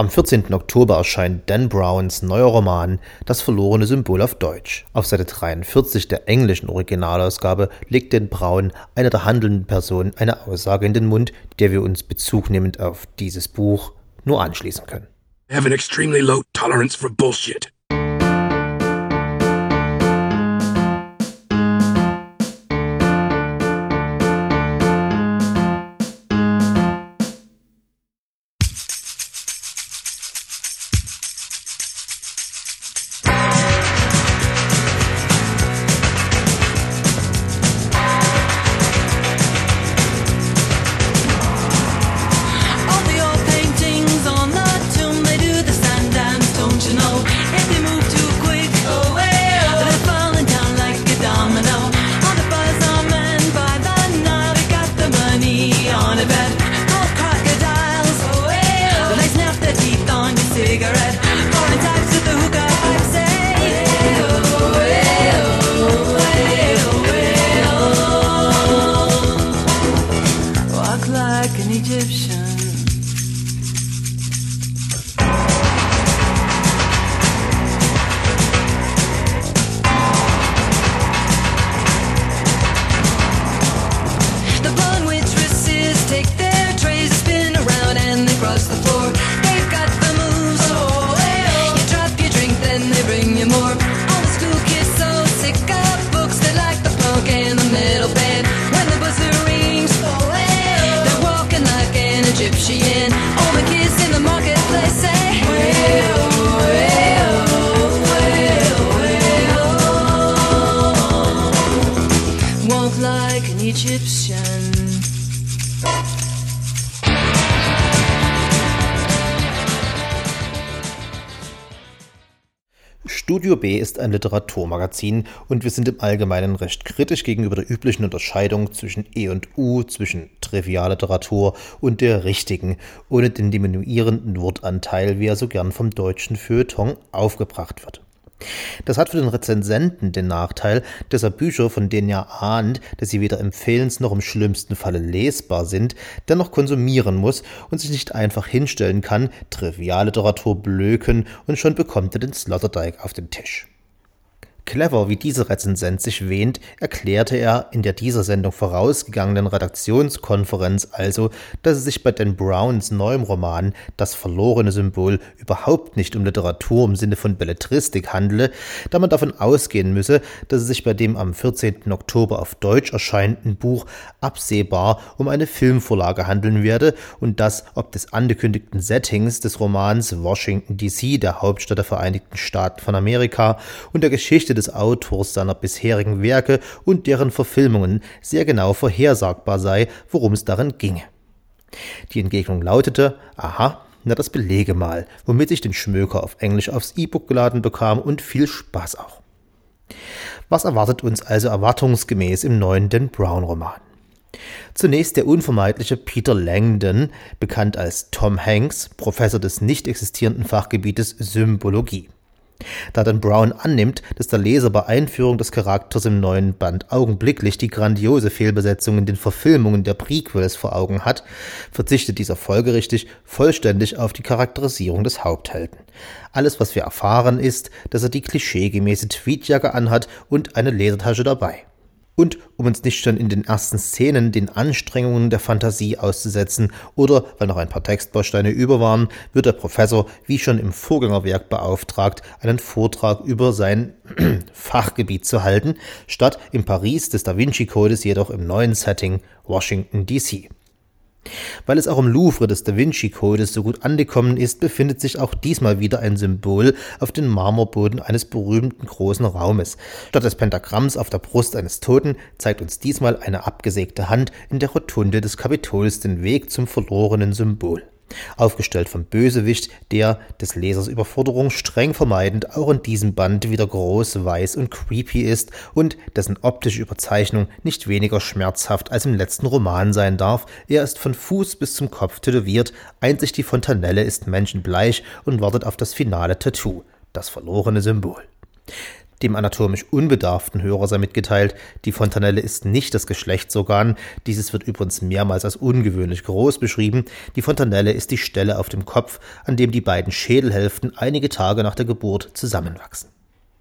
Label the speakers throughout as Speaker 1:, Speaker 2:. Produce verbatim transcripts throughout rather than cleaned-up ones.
Speaker 1: Am vierzehnten Oktober erscheint Dan Browns neuer Roman »Das verlorene Symbol« auf Deutsch. Auf Seite dreiundvierzig der englischen Originalausgabe legt Dan Brown einer der handelnden Personen eine Aussage in den Mund, der wir uns bezugnehmend auf dieses Buch nur anschließen können.
Speaker 2: I have an extremely low tolerance for bullshit.
Speaker 1: Studio B ist ein Literaturmagazin und wir sind im Allgemeinen recht kritisch gegenüber der üblichen Unterscheidung zwischen E und U, zwischen Trivialliteratur und der richtigen, ohne den diminuierenden Wortanteil, wie er so gern vom deutschen Feuilleton aufgebracht wird. Das hat für den Rezensenten den Nachteil, dass er Bücher, von denen er ahnt, dass sie weder empfehlens noch im schlimmsten Falle lesbar sind, dennoch konsumieren muss und sich nicht einfach hinstellen kann, Trivialliteratur blöken und schon bekommt er den Sloterdijk auf den Tisch. Clever, wie dieser Rezensent sich wähnt, erklärte er in der dieser Sendung vorausgegangenen Redaktionskonferenz also, dass es sich bei Dan Browns neuem Roman »Das verlorene Symbol« überhaupt nicht um Literatur im Sinne von Belletristik handele, da man davon ausgehen müsse, dass es sich bei dem am vierzehnten Oktober auf Deutsch erscheinenden Buch absehbar um eine Filmvorlage handeln werde und dass, ob des angekündigten Settings des Romans Washington D C, der Hauptstadt der Vereinigten Staaten von Amerika, und der Geschichte des Autors seiner bisherigen Werke und deren Verfilmungen sehr genau vorhersagbar sei, worum es darin ginge. Die Entgegnung lautete, aha, na das belege mal, womit ich den Schmöker auf Englisch aufs E-Book geladen bekam und viel Spaß auch. Was erwartet uns also erwartungsgemäß im neuen Dan Brown-Roman? Zunächst der unvermeidliche Peter Langdon, bekannt als Tom Hanks, Professor des nicht existierenden Fachgebietes Symbologie. Da Dan Brown annimmt, dass der Leser bei Einführung des Charakters im neuen Band augenblicklich die grandiose Fehlbesetzung in den Verfilmungen der Prequels vor Augen hat, verzichtet dieser folgerichtig vollständig auf die Charakterisierung des Haupthelden. Alles, was wir erfahren, ist, dass er die klischeegemäße Tweedjacke anhat und eine Ledertasche dabei. Und um uns nicht schon in den ersten Szenen den Anstrengungen der Fantasie auszusetzen oder, weil noch ein paar Textbausteine über waren, wird der Professor, wie schon im Vorgängerwerk beauftragt, einen Vortrag über sein Fachgebiet zu halten, statt im Paris des Da Vinci-Codes jedoch im neuen Setting Washington D C. Weil es auch im Louvre des Da Vinci-Codes so gut angekommen ist, befindet sich auch diesmal wieder ein Symbol auf dem Marmorboden eines berühmten großen Raumes. Statt des Pentagramms auf der Brust eines Toten zeigt uns diesmal eine abgesägte Hand in der Rotunde des Kapitols den Weg zum verlorenen Symbol. Aufgestellt vom Bösewicht, der, des Lesers Überforderung streng vermeidend, auch in diesem Band wieder groß, weiß und creepy ist und dessen optische Überzeichnung nicht weniger schmerzhaft als im letzten Roman sein darf. Er ist von Fuß bis zum Kopf tätowiert, einzig die Fontanelle ist menschenbleich und wartet auf das finale Tattoo, das verlorene Symbol. Dem anatomisch unbedarften Hörer sei mitgeteilt, die Fontanelle ist nicht das Geschlechtsorgan, dieses wird übrigens mehrmals als ungewöhnlich groß beschrieben. Die Fontanelle ist die Stelle auf dem Kopf, an dem die beiden Schädelhälften einige Tage nach der Geburt zusammenwachsen.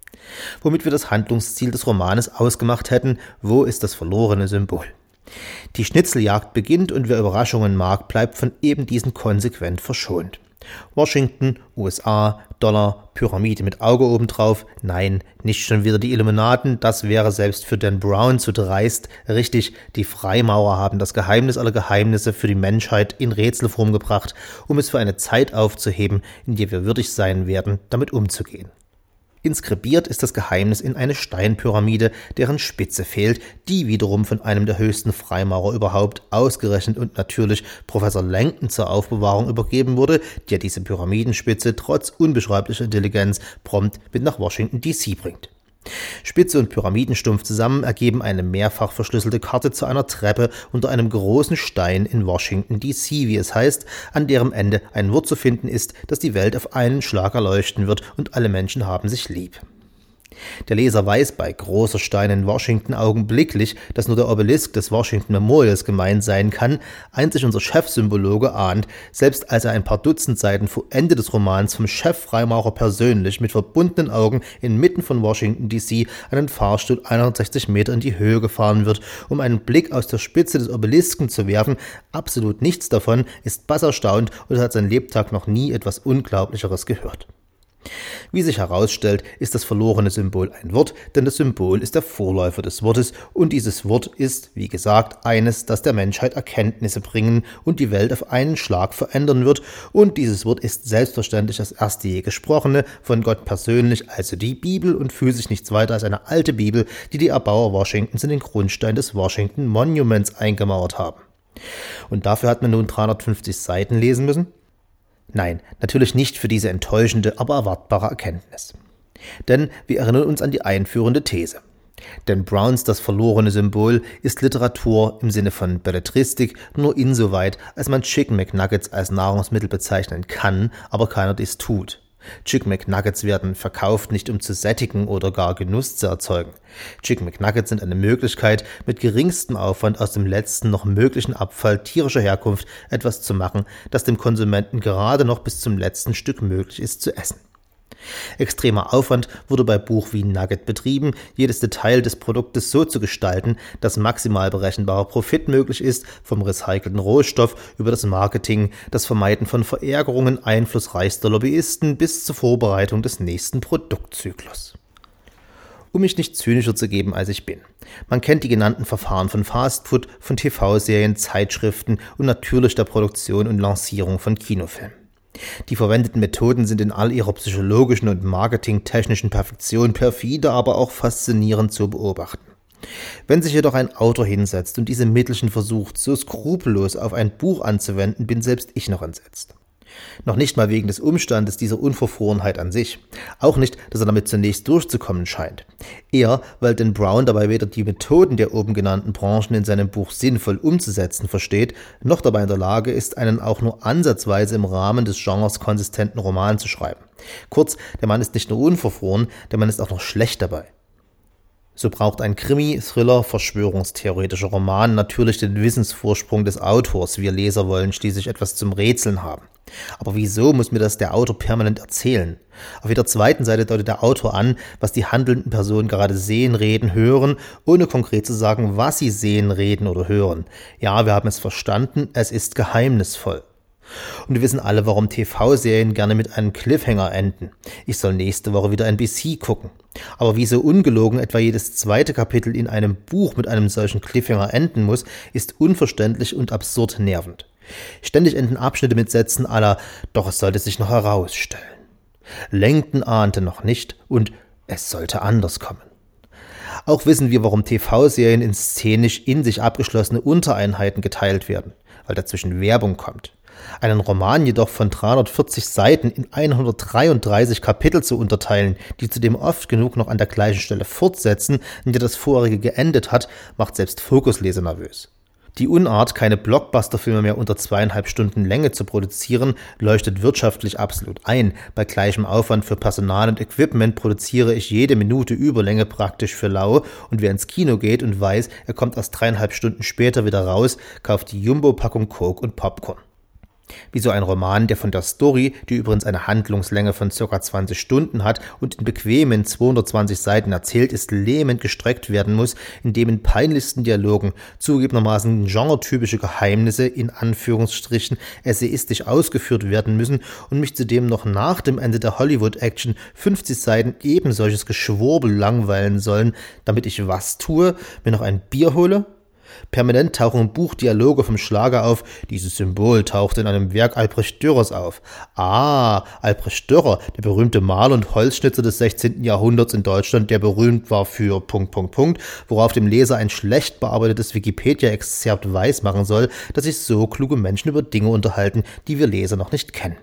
Speaker 1: Womit wir das Handlungsziel des Romanes ausgemacht hätten, wo ist das verlorene Symbol? Die Schnitzeljagd beginnt und wer Überraschungen mag, bleibt von eben diesen konsequent verschont. Washington, U S A, Dollar, Pyramide mit Auge obendrauf. Nein, nicht schon wieder die Illuminaten, das wäre selbst für Dan Brown zu dreist. Richtig, die Freimaurer haben das Geheimnis aller Geheimnisse für die Menschheit in Rätselform gebracht, um es für eine Zeit aufzuheben, in der wir würdig sein werden, damit umzugehen. Inskribiert ist das Geheimnis in eine Steinpyramide, deren Spitze fehlt, die wiederum von einem der höchsten Freimaurer überhaupt, ausgerechnet und natürlich Professor Langton zur Aufbewahrung übergeben wurde, der diese Pyramidenspitze trotz unbeschreiblicher Intelligenz prompt mit nach Washington D C bringt. Spitze und Pyramidenstumpf zusammen ergeben eine mehrfach verschlüsselte Karte zu einer Treppe unter einem großen Stein in Washington D C, wie es heißt, an deren Ende ein Wort zu finden ist, das die Welt auf einen Schlag erleuchten wird und alle Menschen haben sich lieb. Der Leser weiß bei großer Stein in Washington augenblicklich, dass nur der Obelisk des Washington Memorials gemeint sein kann. Einzig unser Chefsymbologe ahnt, selbst als er ein paar Dutzend Seiten vor Ende des Romans vom Chef-Freimaurer persönlich mit verbundenen Augen inmitten von Washington D C einen Fahrstuhl hundertsechzig Meter in die Höhe gefahren wird, um einen Blick aus der Spitze des Obelisken zu werfen. Absolut nichts davon, ist basserstaunt und hat sein Lebtag noch nie etwas Unglaublicheres gehört. Wie sich herausstellt, ist das verlorene Symbol ein Wort, denn das Symbol ist der Vorläufer des Wortes und dieses Wort ist, wie gesagt, eines, das der Menschheit Erkenntnisse bringen und die Welt auf einen Schlag verändern wird und dieses Wort ist selbstverständlich das erste je gesprochene, von Gott persönlich, also die Bibel und fühlt sich nichts weiter als eine alte Bibel, die die Erbauer Washingtons in den Grundstein des Washington Monuments eingemauert haben. Und dafür hat man nun dreihundertfünfzig Seiten lesen müssen? Nein, natürlich nicht für diese enttäuschende, aber erwartbare Erkenntnis. Denn wir erinnern uns an die einführende These. Denn Browns Das verlorene Symbol ist Literatur im Sinne von Belletristik nur insoweit, als man Chicken McNuggets als Nahrungsmittel bezeichnen kann, aber keiner dies tut. Chicken McNuggets werden verkauft, nicht um zu sättigen oder gar Genuss zu erzeugen. Chicken McNuggets sind eine Möglichkeit, mit geringstem Aufwand aus dem letzten noch möglichen Abfall tierischer Herkunft etwas zu machen, das dem Konsumenten gerade noch bis zum letzten Stück möglich ist zu essen. Extremer Aufwand wurde bei Buch wie Nugget betrieben, jedes Detail des Produktes so zu gestalten, dass maximal berechenbarer Profit möglich ist, vom recycelten Rohstoff über das Marketing, das Vermeiden von Verärgerungen einflussreichster Lobbyisten bis zur Vorbereitung des nächsten Produktzyklus. Um mich nicht zynischer zu geben, als ich bin. Man kennt die genannten Verfahren von Fastfood, von T V-Serien, Zeitschriften und natürlich der Produktion und Lancierung von Kinofilmen. Die verwendeten Methoden sind in all ihrer psychologischen und marketingtechnischen Perfektion perfide, aber auch faszinierend zu beobachten. Wenn sich jedoch ein Autor hinsetzt und diese Mittelchen versucht, so skrupellos auf ein Buch anzuwenden, bin selbst ich noch entsetzt. Noch nicht mal wegen des Umstandes dieser Unverfrorenheit an sich. Auch nicht, dass er damit zunächst durchzukommen scheint. Eher, weil Dan Brown dabei weder die Methoden der oben genannten Branchen in seinem Buch sinnvoll umzusetzen versteht, noch dabei in der Lage ist, einen auch nur ansatzweise im Rahmen des Genres konsistenten Roman zu schreiben. Kurz, der Mann ist nicht nur unverfroren, der Mann ist auch noch schlecht dabei. So braucht ein Krimi, Thriller, verschwörungstheoretischer Roman natürlich den Wissensvorsprung des Autors. Wir Leser wollen schließlich etwas zum Rätseln haben. Aber wieso muss mir das der Autor permanent erzählen? Auf jeder zweiten Seite deutet der Autor an, was die handelnden Personen gerade sehen, reden, hören, ohne konkret zu sagen, was sie sehen, reden oder hören. Ja, wir haben es verstanden, es ist geheimnisvoll. Und wir wissen alle, warum T V-Serien gerne mit einem Cliffhanger enden. Ich soll nächste Woche wieder N B C gucken. Aber wieso ungelogen etwa jedes zweite Kapitel in einem Buch mit einem solchen Cliffhanger enden muss, ist unverständlich und absurd nervend. Ständig enden Abschnitte mit Sätzen à la, doch es sollte sich noch herausstellen. Langton ahnte noch nicht und es sollte anders kommen. Auch wissen wir, warum T V-Serien in szenisch in sich abgeschlossene Untereinheiten geteilt werden, weil dazwischen Werbung kommt. Einen Roman jedoch von dreihundertvierzig Seiten in hundertdreiunddreißig Kapitel zu unterteilen, die zudem oft genug noch an der gleichen Stelle fortsetzen, in der das vorherige geendet hat, macht selbst Fokusleser nervös. Die Unart, keine Blockbuster-Filme mehr unter zweieinhalb Stunden Länge zu produzieren, leuchtet wirtschaftlich absolut ein. Bei gleichem Aufwand für Personal und Equipment produziere ich jede Minute Überlänge praktisch für lau, und wer ins Kino geht und weiß, er kommt erst dreieinhalb Stunden später wieder raus, kauft die Jumbo-Packung Coke und Popcorn. Wie so ein Roman, der von der Story, die übrigens eine Handlungslänge von ca. zwanzig Stunden hat und in bequemen zweihundertzwanzig Seiten erzählt ist, lähmend gestreckt werden muss, indem in peinlichsten Dialogen zugegebenermaßen genretypische Geheimnisse in Anführungsstrichen essayistisch ausgeführt werden müssen und mich zudem noch nach dem Ende der Hollywood-Action fünfzig Seiten eben solches Geschwurbel langweilen sollen, damit ich was tue, mir noch ein Bier hole? Permanent tauchen im Buch Dialoge vom Schlager auf. Dieses Symbol taucht in einem Werk Albrecht Dürers auf. Ah, Albrecht Dürer, der berühmte Maler und Holzschnitzer des sechzehnten Jahrhunderts in Deutschland, der berühmt war für Punkt, Punkt, Punkt, worauf dem Leser ein schlecht bearbeitetes Wikipedia-Exzerpt weismachen soll, dass sich so kluge Menschen über Dinge unterhalten, die wir Leser noch nicht kennen.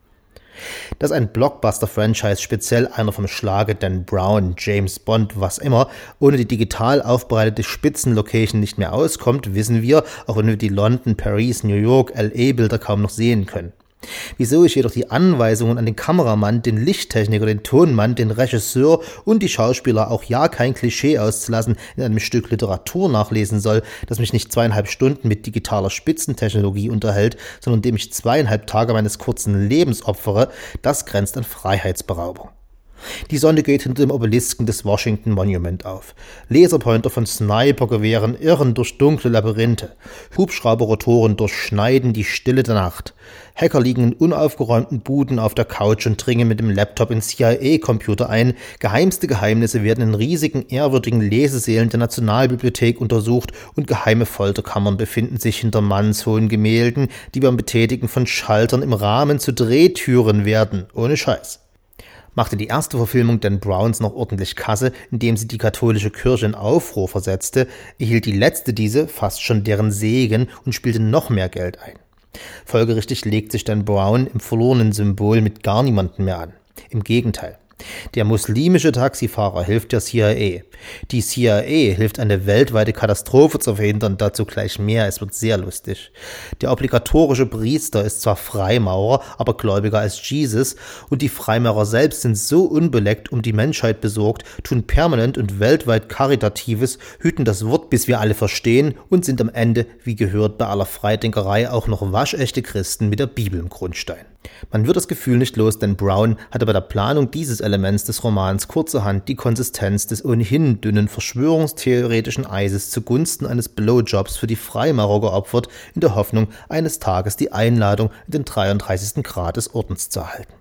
Speaker 1: Dass ein Blockbuster-Franchise, speziell einer vom Schlage Dan Brown, James Bond, was immer, ohne die digital aufbereitete Spitzenlocation nicht mehr auskommt, wissen wir, auch wenn wir die London, Paris, New York, L A-Bilder kaum noch sehen können. Wieso ich jedoch die Anweisungen an den Kameramann, den Lichttechniker, den Tonmann, den Regisseur und die Schauspieler, auch ja kein Klischee auszulassen, in einem Stück Literatur nachlesen soll, das mich nicht zweieinhalb Stunden mit digitaler Spitzentechnologie unterhält, sondern dem ich zweieinhalb Tage meines kurzen Lebens opfere, das grenzt an Freiheitsberaubung. Die Sonne geht hinter dem Obelisken des Washington Monument auf. Laserpointer von Snipergewehren irren durch dunkle Labyrinthe. Hubschrauberrotoren durchschneiden die Stille der Nacht. Hacker liegen in unaufgeräumten Buden auf der Couch und dringen mit dem Laptop in C I A-Computer ein. Geheimste Geheimnisse werden in riesigen, ehrwürdigen Lesesälen der Nationalbibliothek untersucht und geheime Folterkammern befinden sich hinter mannshohen Gemälden, die beim Betätigen von Schaltern im Rahmen zu Drehtüren werden. Ohne Scheiß. Machte die erste Verfilmung Dan Browns noch ordentlich Kasse, indem sie die katholische Kirche in Aufruhr versetzte, erhielt die letzte diese fast schon deren Segen und spielte noch mehr Geld ein. Folgerichtig legt sich Dan Brown im verlorenen Symbol mit gar niemandem mehr an. Im Gegenteil. Der muslimische Taxifahrer hilft der C I A. Die C I A hilft, eine weltweite Katastrophe zu verhindern, dazu gleich mehr, es wird sehr lustig. Der obligatorische Priester ist zwar Freimaurer, aber gläubiger als Jesus, und die Freimaurer selbst sind so unbeleckt um die Menschheit besorgt, tun permanent und weltweit Karitatives, hüten das Wort, bis wir alle verstehen, und sind am Ende, wie gehört bei aller Freidenkerei, auch noch waschechte Christen mit der Bibel im Grundstein. Man wird das Gefühl nicht los, denn Brown hatte bei der Planung dieses Elements des Romans kurzerhand die Konsistenz des ohnehin dünnen verschwörungstheoretischen Eises zugunsten eines Blowjobs für die Freimaurer geopfert, in der Hoffnung, eines Tages die Einladung in den dreiunddreißigsten Grad des Ordens zu erhalten.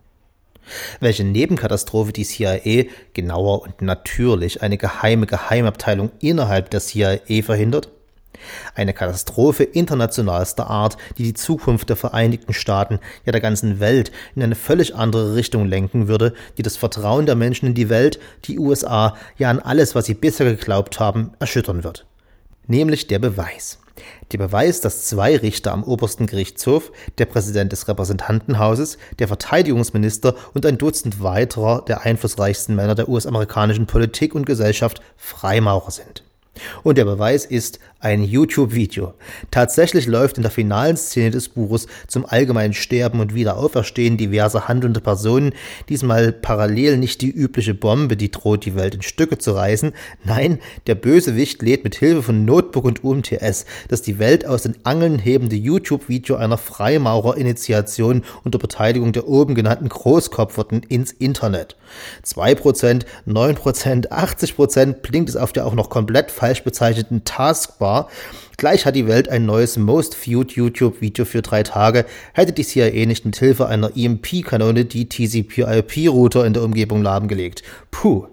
Speaker 1: Welche Nebenkatastrophe die C I A, genauer und natürlich eine geheime Geheimabteilung innerhalb der C I A verhindert? Eine Katastrophe internationalster Art, die die Zukunft der Vereinigten Staaten, ja der ganzen Welt, in eine völlig andere Richtung lenken würde, die das Vertrauen der Menschen in die Welt, die U S A, ja an alles, was sie bisher geglaubt haben, erschüttern wird. Nämlich der Beweis. Der Beweis, dass zwei Richter am obersten Gerichtshof, der Präsident des Repräsentantenhauses, der Verteidigungsminister und ein Dutzend weiterer der einflussreichsten Männer der U S-amerikanischen Politik und Gesellschaft Freimaurer sind. Und der Beweis ist ein YouTube-Video. Tatsächlich läuft in der finalen Szene des Buches zum allgemeinen Sterben und Wiederauferstehen diverser handelnde Personen diesmal parallel nicht die übliche Bombe, die droht, die Welt in Stücke zu reißen. Nein, der Bösewicht lädt mit Hilfe von Notebook und U M T S das die Welt aus den Angeln hebende YouTube-Video einer Freimaurer-Initiation unter Beteiligung der oben genannten Großkopferten ins Internet. zwei Prozent, neun Prozent, achtzig Prozent blinkt es auf der auch noch komplett falsch bezeichneten Taskbar. Gleich hat die Welt ein neues Most-Viewed YouTube-Video für drei Tage, hätte die C I A nicht mit Hilfe einer E M P-Kanone die T C P I P-Router in der Umgebung lahmgelegt. Puh.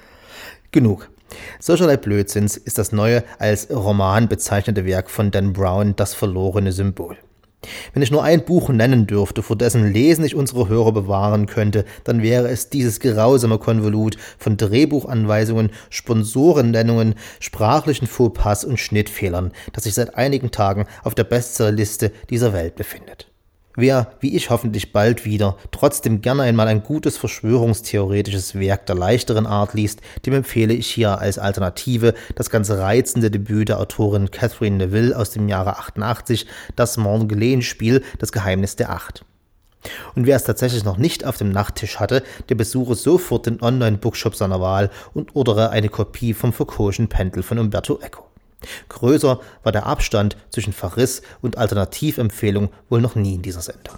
Speaker 1: Genug. Solcherlei Blödsinns ist das neue, als Roman bezeichnete Werk von Dan Brown das verlorene Symbol. Wenn ich nur ein Buch nennen dürfte, vor dessen Lesen ich unsere Hörer bewahren könnte, dann wäre es dieses grausame Konvolut von Drehbuchanweisungen, Sponsorennennungen, sprachlichen Fauxpas und Schnittfehlern, das sich seit einigen Tagen auf der Bestsellerliste dieser Welt befindet. Wer, wie ich hoffentlich bald wieder, trotzdem gerne einmal ein gutes verschwörungstheoretisches Werk der leichteren Art liest, dem empfehle ich hier als Alternative das ganz reizende Debüt der Autorin Catherine Neville aus dem Jahre achtundachtzig, das Morgellon-Spiel, das Geheimnis der Acht. Und wer es tatsächlich noch nicht auf dem Nachttisch hatte, der besuche sofort den Online-Bookshop seiner Wahl und ordere eine Kopie vom Foucault'schen Pendel von Umberto Eco. Größer war der Abstand zwischen Verriss und Alternativempfehlung wohl noch nie in dieser Sendung.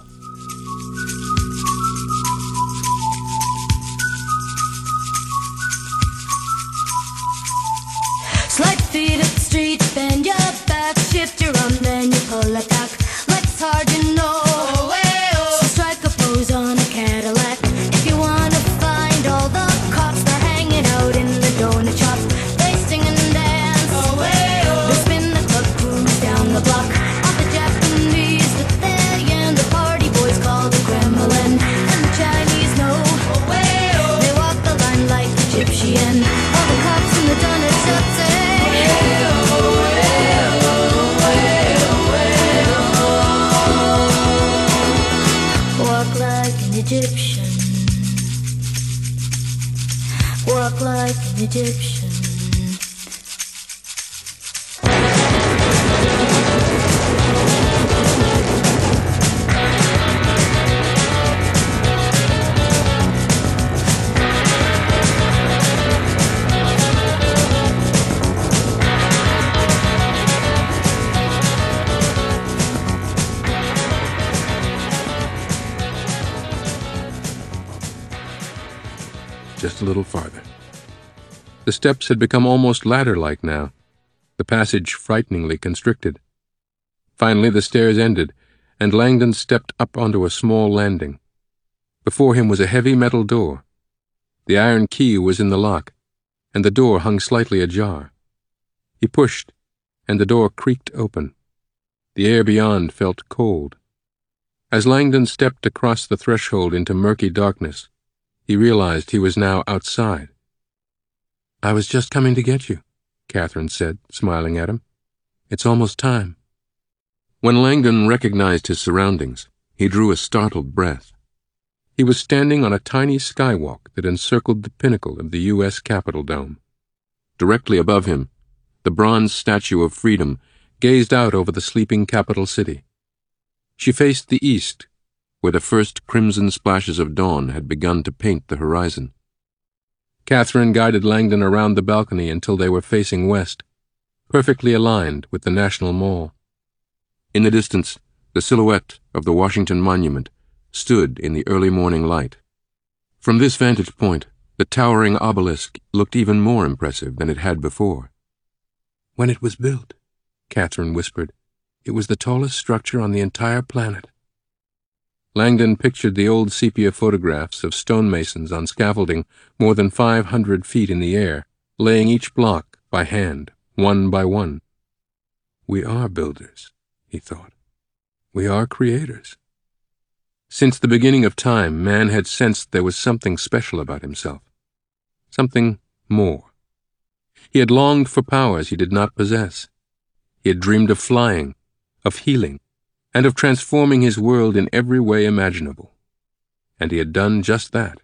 Speaker 3: Slide feet up the street, bend your back, shift your arm, then you pull it back. Legs hard, you know. Oh, hey, oh. So strike a pose on a Cadillac. If you wanna find all the cops, they're hanging out in the donut shops. They sing and dance. Oh, hey, oh. They spin the club cruise down the block. All the Japanese Italian, the party boys call the Kremlin, and the Chinese know. Oh, hey, oh. They walk the line like Egyptian. All the cops in the donut shops say. Egyptian, walk like an Egyptian.
Speaker 4: Just a little farther. The steps had become almost ladder-like now, the passage frighteningly constricted. Finally the stairs ended, and Langdon stepped up onto a small landing. Before him was a heavy metal door. The iron key was in the lock, and the door hung slightly ajar. He pushed, and the door creaked open. The air beyond felt cold. As Langdon stepped across the threshold into murky darkness, he realized he was now outside. "I was just coming to get you," Catherine said, smiling at him. "It's almost time." When Langdon recognized his surroundings, he drew a startled breath. He was standing on a tiny skywalk that encircled the pinnacle of the U S Capitol dome. Directly above him, the bronze Statue of Freedom gazed out over the sleeping capital city. She faced the east, where the first crimson splashes of dawn had begun to paint the horizon. Catherine guided Langdon around the balcony until they were facing west, perfectly aligned with the National Mall. In the distance, the silhouette of the Washington Monument stood in the early morning light. From this vantage point, the towering obelisk looked even more impressive than it had before. "When it was built," Catherine whispered, "it was the tallest structure on the entire planet." Langdon pictured the old sepia photographs of stonemasons on scaffolding more than five hundred feet in the air, laying each block by hand, one by one. "We are builders," he thought. "We are creators." Since the beginning of time, man had sensed there was something special about himself. Something more. He had longed for powers he did not possess. He had dreamed of flying, of healing, and of transforming his world in every way imaginable. And he had done just that.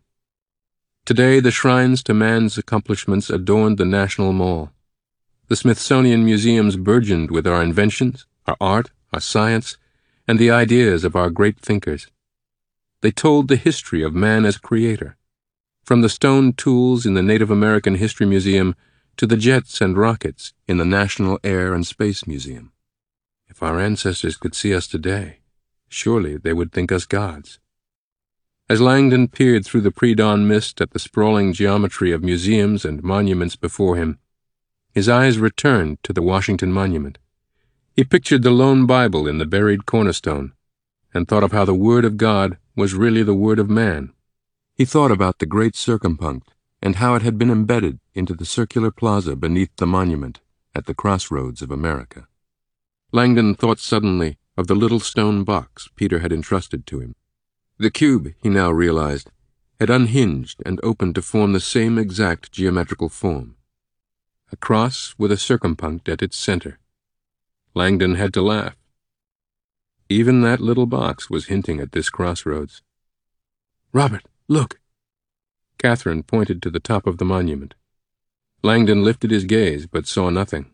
Speaker 4: Today the shrines to man's accomplishments adorned the National Mall. The Smithsonian Museums burgeoned with our inventions, our art, our science, and the ideas of our great thinkers. They told the history of man as creator, from the stone tools in the Native American History Museum to the jets and rockets in the National Air and Space Museum. If our ancestors could see us today, surely they would think us gods. As Langdon peered through the pre-dawn mist at the sprawling geometry of museums and monuments before him, his eyes returned to the Washington Monument. He pictured the lone Bible in the buried cornerstone, and thought of how the Word of God was really the Word of man. He thought about the great circumpunct, and how it had been embedded into the circular plaza beneath the monument at the crossroads of America. Langdon thought suddenly of the little stone box Peter had entrusted to him. The cube, he now realized, had unhinged and opened to form the same exact geometrical form. A cross with a circumpunct at its center. Langdon had to laugh. Even that little box was hinting at this crossroads. "Robert, look!" Catherine pointed to the top of the monument. Langdon lifted his gaze, but saw nothing.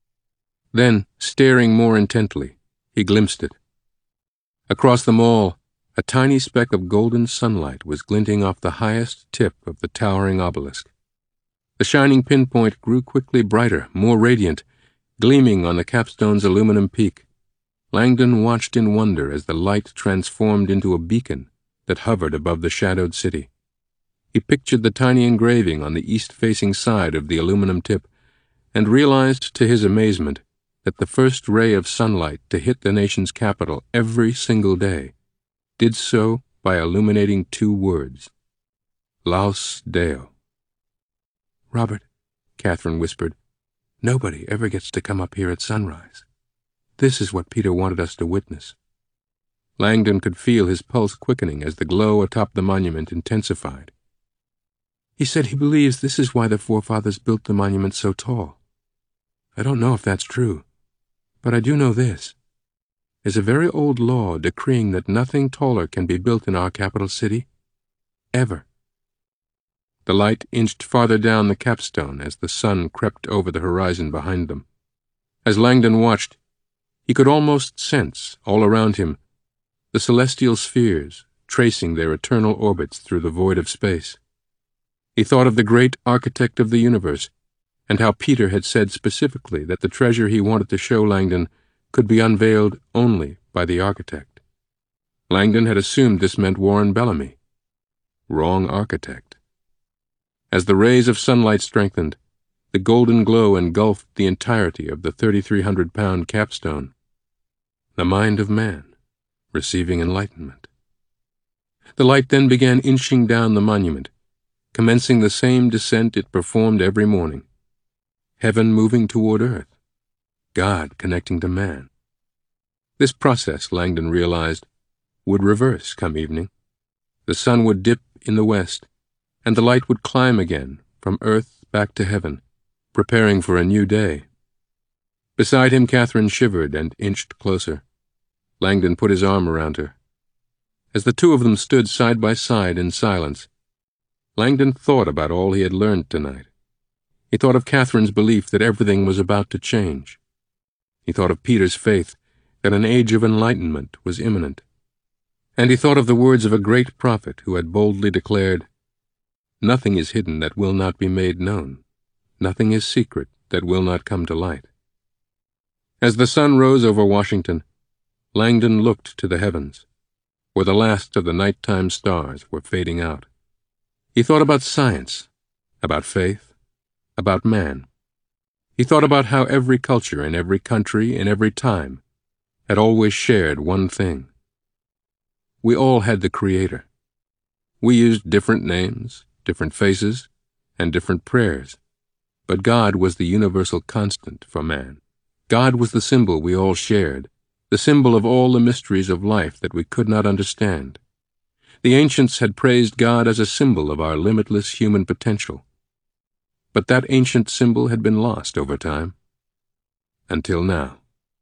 Speaker 4: Then, staring more intently, he glimpsed it. Across the mall, a tiny speck of golden sunlight was glinting off the highest tip of the towering obelisk. The shining pinpoint grew quickly brighter, more radiant, gleaming on the capstone's aluminum peak. Langdon watched in wonder as the light transformed into a beacon that hovered above the shadowed city. He pictured the tiny engraving on the east-facing side of the aluminum tip and realized to his amazement that the first ray of sunlight to hit the nation's capital every single day did so by illuminating two words: Laus Deo. "Robert," Catherine whispered, "nobody ever gets to come up here at sunrise. This is what Peter wanted us to witness." Langdon could feel his pulse quickening as the glow atop the monument intensified. "He said he believes this is why the forefathers built the monument so tall. I don't know if that's true, but I do know this. There's a very old law decreeing that nothing taller can be built in our capital city, ever." The light inched farther down the capstone as the sun crept over the horizon behind them. As Langdon watched, he could almost sense, all around him, the celestial spheres tracing their eternal orbits through the void of space. He thought of the great architect of the universe, and how Peter had said specifically that the treasure he wanted to show Langdon could be unveiled only by the architect. Langdon had assumed this meant Warren Bellamy. Wrong architect. As the rays of sunlight strengthened, the golden glow engulfed the entirety of the thirty-three hundred pound capstone. The mind of man, receiving enlightenment. The light then began inching down the monument, commencing the same descent it performed every morning. Heaven moving toward earth, God connecting to man. This process, Langdon realized, would reverse come evening. The sun would dip in the west, and the light would climb again from earth back to heaven, preparing for a new day. Beside him, Catherine shivered and inched closer. Langdon put his arm around her. As the two of them stood side by side in silence, Langdon thought about all he had learned tonight. He thought of Catherine's belief that everything was about to change. He thought of Peter's faith that an age of enlightenment was imminent. And he thought of the words of a great prophet who had boldly declared, "Nothing is hidden that will not be made known. Nothing is secret that will not come to light." As the sun rose over Washington, Langdon looked to the heavens, where the last of the nighttime stars were fading out. He thought about science, about faith, about man. He thought about how every culture in every country in every time had always shared one thing. We all had the Creator. We used different names, different faces, and different prayers, but God was the universal constant for man. God was the symbol we all shared, the symbol of all the mysteries of life that we could not understand. The ancients had praised God as a symbol of our limitless human potential. But that ancient symbol had been lost over time. Until now.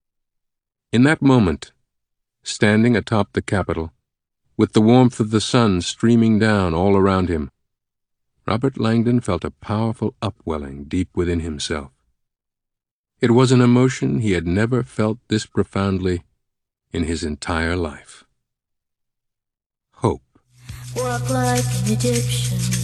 Speaker 4: In that moment, standing atop the Capitol, with the warmth of the sun streaming down all around him, Robert Langdon felt a powerful upwelling deep within himself. It was an emotion he had never felt this profoundly in his entire life. Hope.
Speaker 3: Walk like an Egyptian.